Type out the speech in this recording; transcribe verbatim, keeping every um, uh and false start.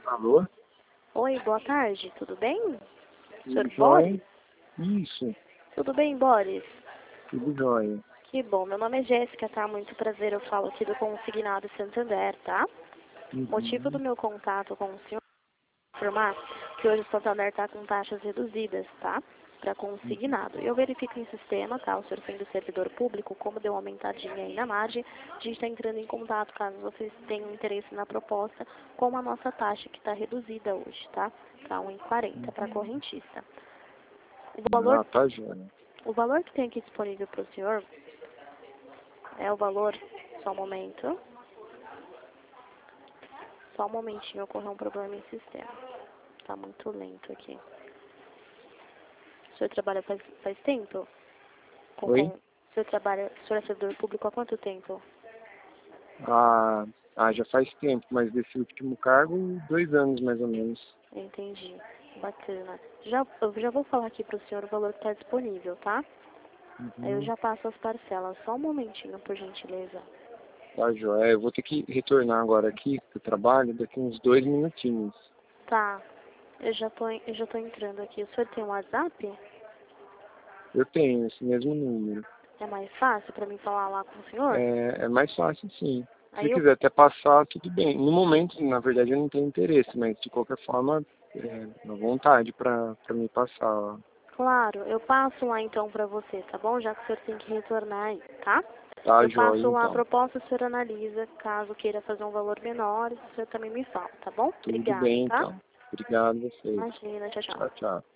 Alô? Oi, boa tarde, tudo bem? Senhor Tudo Boris? jóia? Isso, Tudo bem, Boris? tudo jóia. Que bom, meu nome é Jéssica, tá? Muito prazer, eu falo aqui do Consignado Santander, tá? O motivo do Uhum. meu contato com o senhor é informar que hoje o Santander está com taxas reduzidas, tá? Para consignado. Eu verifico em sistema, tá? O senhor sendo servidor público, como deu uma aumentadinha aí na margem, a gente está entrando em contato caso vocês tenham interesse na proposta, com a nossa taxa que está reduzida hoje, tá? Tá um e quarenta para correntista. O valor, Ah, tá jóia. o valor que tem aqui disponível para o senhor é o valor, só um momento, só um momentinho, ocorreu um problema em sistema. Tá muito lento aqui. O senhor trabalha faz, faz tempo? Com, com, Oi? o senhor trabalha, o senhor é servidor público há quanto tempo? Ah, ah, já faz tempo, mas desse último cargo, dois anos mais ou menos. Entendi. Bacana. Já, eu já vou falar aqui para o senhor o valor que está disponível, tá? Aí eu Uhum. já passo as parcelas. Só um momentinho, por gentileza. Tá jóia. Eu vou ter que retornar agora aqui pro trabalho, daqui uns dois minutinhos. Tá. Eu já tô, eu já tô entrando aqui. O senhor tem um WhatsApp? Eu tenho esse mesmo número. É mais fácil para mim falar lá com o senhor? É, é mais fácil sim. Se Aí eu, quiser até passar, tudo bem. No momento, na verdade, eu não tenho interesse, mas de qualquer forma, é, à vontade para me passar. Ó. claro, eu passo lá então para você, tá bom? Já que o senhor tem que retornar aí, tá? Tá Eu jóia, passo lá a então. proposta, o senhor analisa. Caso queira fazer um valor menor, o senhor também me fala, tá bom? Tudo Obrigada, bem, tá? então. Obrigado a vocês. Imagina, tchau, tchau. Tchau, tchau.